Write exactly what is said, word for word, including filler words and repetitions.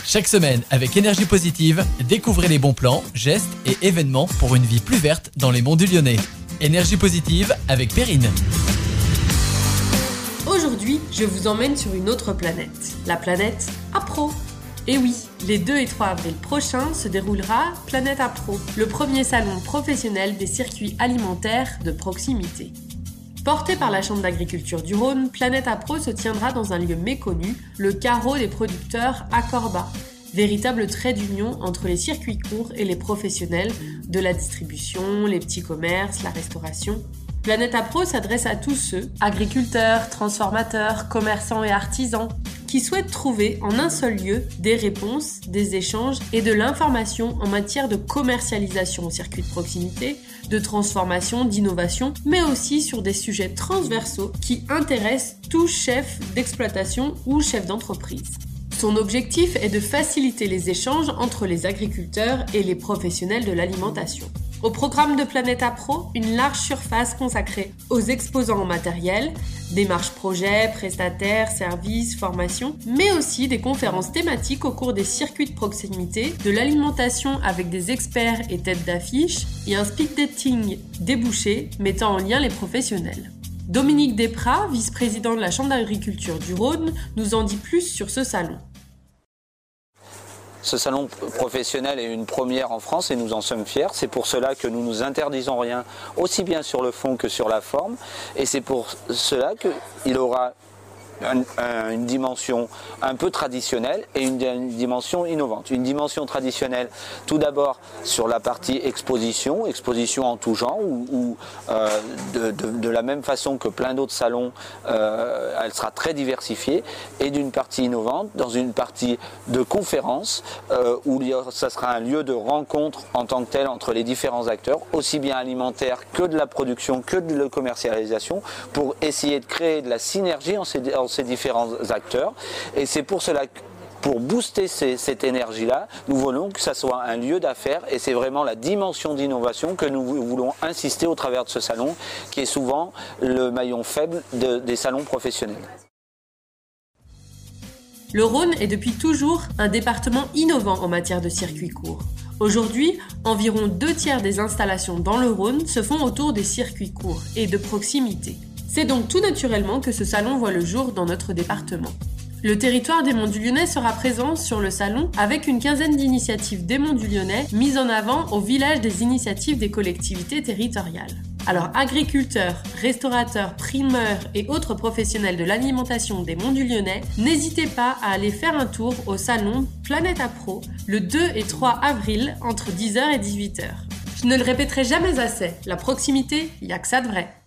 Chaque semaine, avec Énergie Positive, découvrez les bons plans, gestes et événements pour une vie plus verte dans les monts du Lyonnais. Énergie Positive avec Perrine. Aujourd'hui, je vous emmène sur une autre planète, la planète Apro. Et oui, les deux et trois avril prochains se déroulera Planète Apro, le premier salon professionnel des circuits alimentaires de proximité. Porté par la Chambre d'agriculture du Rhône, Planète Apro se tiendra dans un lieu méconnu, le carreau des producteurs à Corba, véritable trait d'union entre les circuits courts et les professionnels de la distribution, les petits commerces, la restauration. Planète Apro s'adresse à tous ceux, agriculteurs, transformateurs, commerçants et artisans, qui souhaitent trouver en un seul lieu des réponses, des échanges et de l'information en matière de commercialisation au circuit de proximité, de transformation, d'innovation, mais aussi sur des sujets transversaux qui intéressent tout chef d'exploitation ou chef d'entreprise. Son objectif est de faciliter les échanges entre les agriculteurs et les professionnels de l'alimentation. Au programme de Planète Apro, une large surface consacrée aux exposants en matériel, démarches projets, prestataires, services, formations, mais aussi des conférences thématiques au cours des circuits de proximité, de l'alimentation avec des experts et têtes d'affiche, et un speed dating débouché mettant en lien les professionnels. Dominique Desprats, vice-président de la Chambre d'agriculture du Rhône, nous en dit plus sur ce salon. Ce salon professionnel est une première en France et nous en sommes fiers. C'est pour cela que nous ne nous interdisons rien, aussi bien sur le fond que sur la forme. Et c'est pour cela qu'il aura une, une dimension un peu traditionnelle et une, une dimension innovante. Une dimension traditionnelle, tout d'abord sur la partie exposition, exposition en tout genre, où, où euh, de, de, de la même façon que plein d'autres salons, euh, elle sera très diversifiée, et d'une partie innovante, dans une partie de conférence, euh, où ça sera un lieu de rencontre en tant que tel entre les différents acteurs, aussi bien alimentaires que de la production, que de la commercialisation, pour essayer de créer de la synergie en ces, en ces différents acteurs. Et c'est pour cela que, pour booster ces, cette énergie-là, nous voulons que ça soit un lieu d'affaires, et c'est vraiment la dimension d'innovation que nous voulons insister au travers de ce salon, qui est souvent le maillon faible de, des salons professionnels. Le Rhône est depuis toujours un département innovant en matière de circuits courts. Aujourd'hui, environ deux tiers des installations dans le Rhône se font autour des circuits courts et de proximité. C'est donc tout naturellement que ce salon voit le jour dans notre département. Le territoire des Monts du Lyonnais sera présent sur le salon avec une quinzaine d'initiatives des Monts du Lyonnais mises en avant au village des initiatives des collectivités territoriales. Alors agriculteurs, restaurateurs, primeurs et autres professionnels de l'alimentation des Monts du Lyonnais, n'hésitez pas à aller faire un tour au salon Planète Apro le deux et trois avril entre dix heures et dix-huit heures. Je ne le répéterai jamais assez, la proximité, il n'y a que ça de vrai.